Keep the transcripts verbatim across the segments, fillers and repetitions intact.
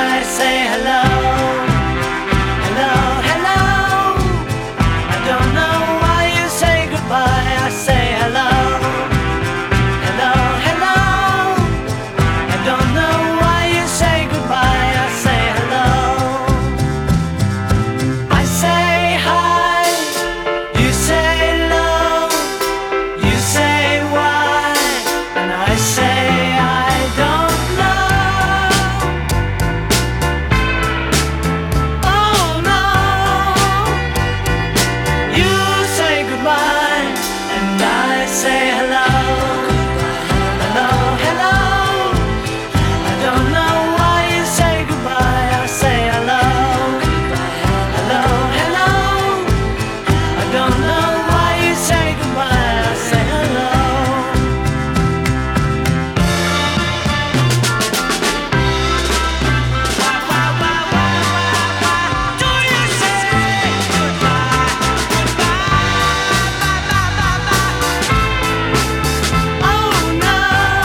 I say hello, hello, hello. I don't know why you say goodbye. I say hello, hello, hello. I don't know why you say goodbye. I say hello. I say hi, you say low, you say why, and I say I don't know. Oh no, you say goodbye, and I say hello, hello, hello. I don't know why you say goodbye. I say hello, hello, hello. I don't know why you say goodbye. I say hello. Why, why, why, why, why, why do you say goodbye, goodbye, bye, bye, bye, bye? Oh no,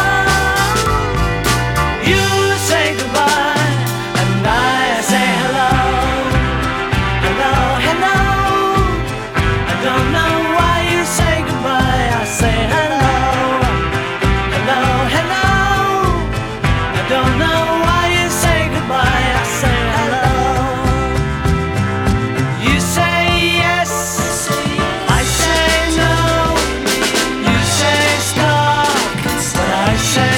you say goodbye, and I say hello, hello, hello. I don't know why you say goodbye. I say hello, hello, hello. I don't know why you say goodbye. I say hello. You say yes, I say no. You say stop, but I say